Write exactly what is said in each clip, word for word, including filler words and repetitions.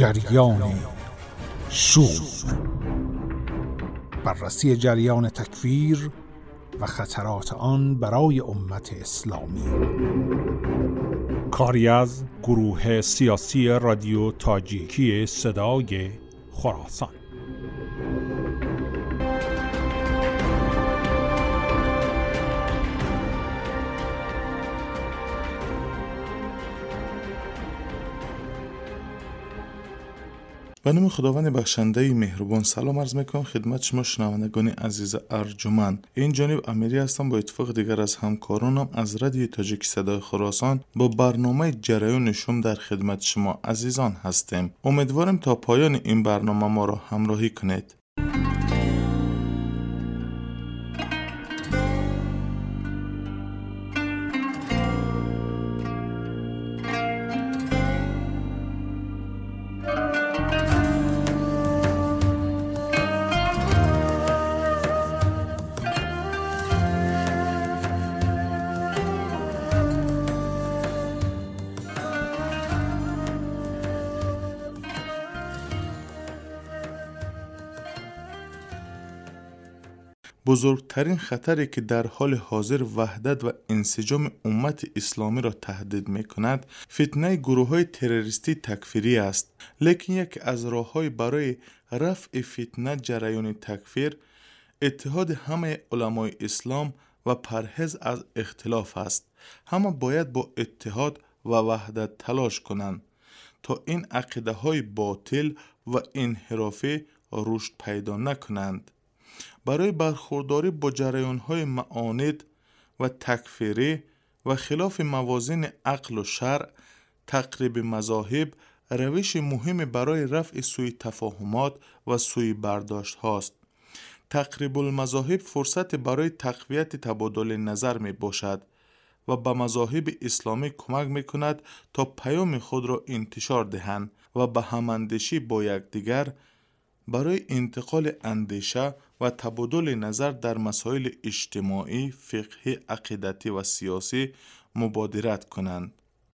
جریان شور، بررسی جریان تکفیر و خطرات آن برای امت اسلامی. کاری از گروه سیاسی رادیو تاجیکی صدای خراسان. به نام خداوند بخشنده مهربان سلام عرض میکنم خدمت شما شنوندگان عزیز ارجمند. این جانب امیری هستم. با اتفاق دیگر از همکارانم از رادیو تاجیک صدای خراسان با برنامه جریان شوم در خدمت شما عزیزان هستیم. امیدوارم تا پایان این برنامه ما را همراهی کنید. بزرگترین خطری که در حال حاضر وحدت و انسجام امت اسلامی را تهدید می کند فتنه گروه های تروریستی تکفیری است. لیکن یک از راه های برای رفع فتنه جریان تکفیر اتحاد همه علمای اسلام و پرهیز از اختلاف است. همه باید با اتحاد و وحدت تلاش کنند تا این عقیده های باطل و انحرافی رشد پیدا نکنند. برای برخورداری با جریان‌های معاند و تکفیری و خلاف موازین عقل و شرع، تقریب مذاهب روش مهم برای رفع سوء تفاهمات و سوء برداشت هاست. تقریب المذاهب فرصت برای تقویت تبادل نظر می باشد و به مذاهب اسلامی کمک می کند تا پیام خود را انتشار دهند و به هماندیشی با یکدیگر برای انتقال اندیشه و تبادل نظر در مسائل اجتماعی، فقهی، عقیدتی و سیاسی مبادرت کنند.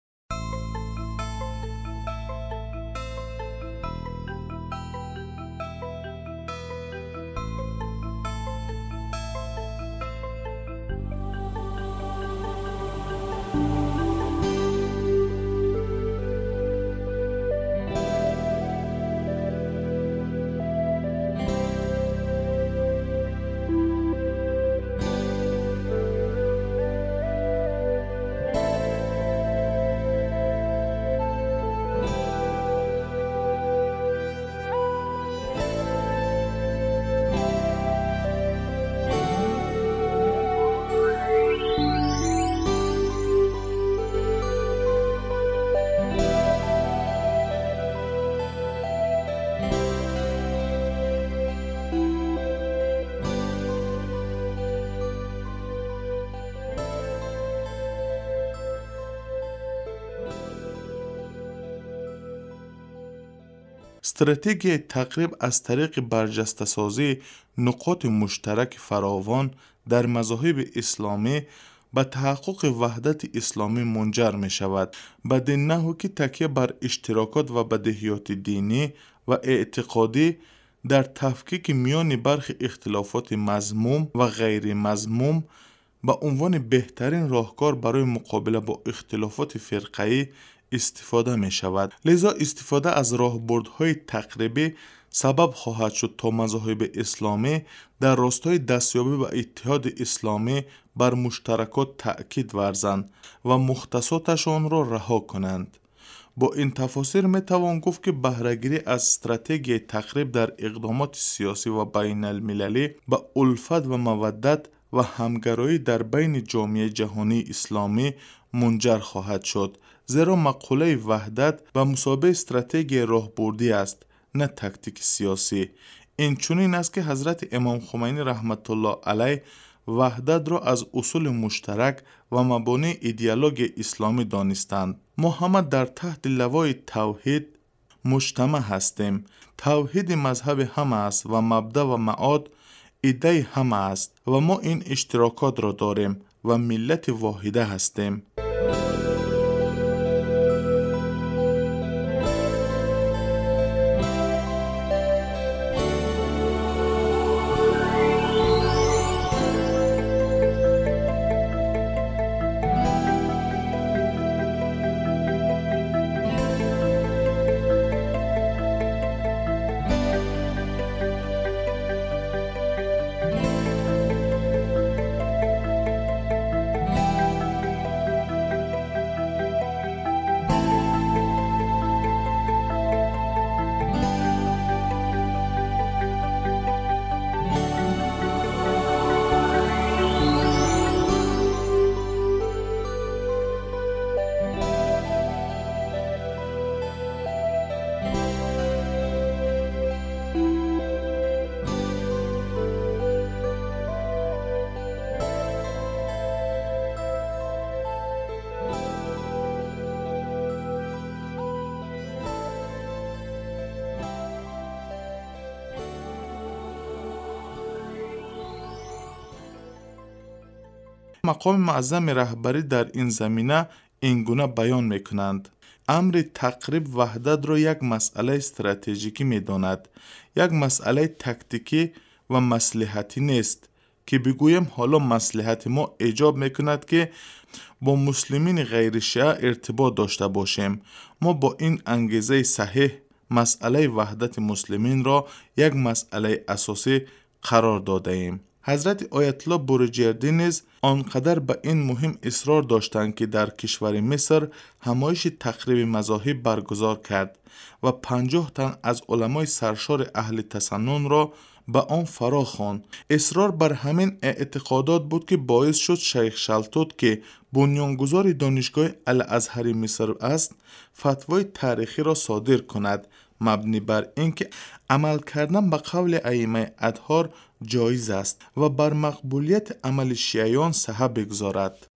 استراتژی تقریب از طریق برجسته سازی نقاط مشترک فراوان در مذاهب اسلامی به تحقق وحدت اسلامی منجر می شود. بدین نحو که تکیه بر اشتراکات و بدیهیات دینی و اعتقادی در تفکیک میان برخی اختلافات مذموم و غیر مذموم به عنوان بهترین راهکار برای مقابله با اختلافات فرقه‌ای استفاده می شود. لذا استفاده از راهبردهای تقریبی سبب خواهد شد تا مذاهب اسلامی در راستای دستیابی به اتحاد اسلامی بر مشترکات تأکید ورزند و مختصاتشان را رها کنند. با این تفاسیر می توان گفت که بهره‌گیری از استراتژی تقریب در اقدامات سیاسی و بین المللی به الفت و مودت و همگرایی در بین جامعه جهانی اسلامی منجر خواهد شد، زیرا مقوله وحدت و مسابقه استراتژی راهبردی است، نه تاکتیک سیاسی. این چنین است که حضرت امام خمینی رحمت الله علیه وحدت را از اصول مشترک و مبانی ایدئولوژی اسلامی دانستند. ما همه در تحت لوای توحید مجتمع هستیم. توحید مذهب همه است و مبدا و معاد ایده همه است و ما این اشتراکات را داریم و ملت واحده هستیم. مقام معظم رهبری در این زمینه اینگونه بیان میکنند: امر تقریب وحدت را یک مسئله استراتژیکی میداند، یک مسئله تکتیکی و مصلحتی نیست که بگویم حالا مصلحت ما ایجاب میکند که با مسلمین غیر شیعه ارتباط داشته باشیم. ما با این انگیزه صحیح مسئله وحدت مسلمین را یک مسئله اساسی قرار داده ایم. حضرت آیت الله بروجردی نیز آنقدر به این مهم اصرار داشتند که در کشور مصر همایش تقریب مذاهب برگزار کرد و پنجاه تن از علمای سرشار اهل تسنن را به آن فرا خواند. اصرار بر همین اعتقادات بود که باعث شد شیخ شلتوت که بنیانگذار دانشگاه الازهر مصر است فتوای تاریخی را صادر کند مبنی بر اینکه عمل کردن به قول ائمه اطهار جایز است و بر مقبولیت عمل شیعیان صحه بگذارد.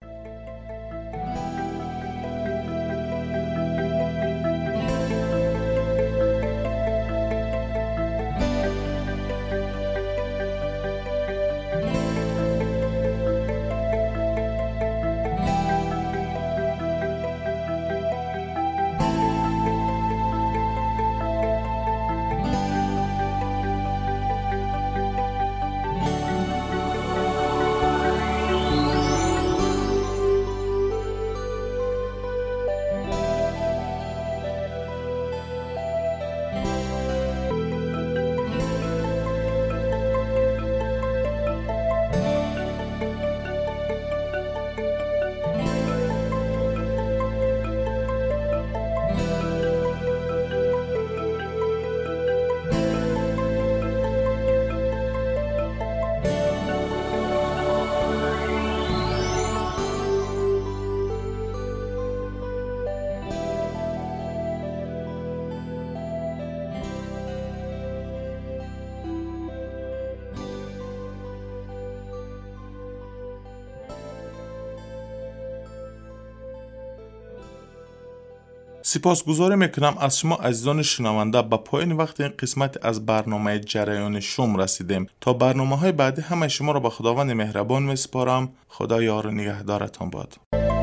سپاسگزاری میکنم از شما عزیزان شنونده. به پایان وقت این قسمت از برنامه جریان شوم رسیدیم. تا برنامه های بعدی همه شما را به خداوند مهربان میسپارم. خدا یار و نگهدارتان باد.